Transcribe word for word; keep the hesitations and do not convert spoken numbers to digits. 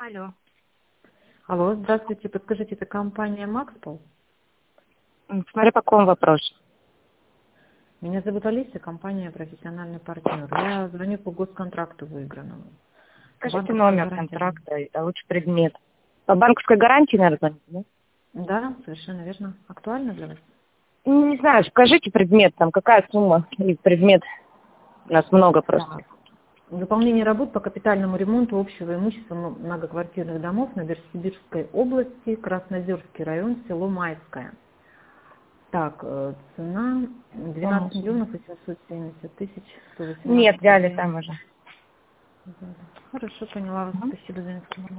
Алло. Алло, здравствуйте. Подскажите, это компания Макспол? М, Смотря по какому вопросу. Меня зовут Олеся, компания «Профессиональный партнер». Я звоню по госконтракту выигранному. Скажите Банковская номер гарантия. контракта, а лучше предмет. По банковской гарантии, наверное, звоните, да? Да, совершенно верно. Актуально для вас? Ну, Не знаю, скажите предмет, там какая сумма и предмет. У нас много просто. Да. Выполнение работ по капитальному ремонту общего имущества м- многоквартирных домов на Новосибирской области, Краснозерский район, село Майское. Так, э, цена двенадцать Ага. миллионов восемьсот семьдесят тысяч сто Нет, восемнадцать взяли рублей. там уже. Хорошо, поняла вас. Спасибо за информацию.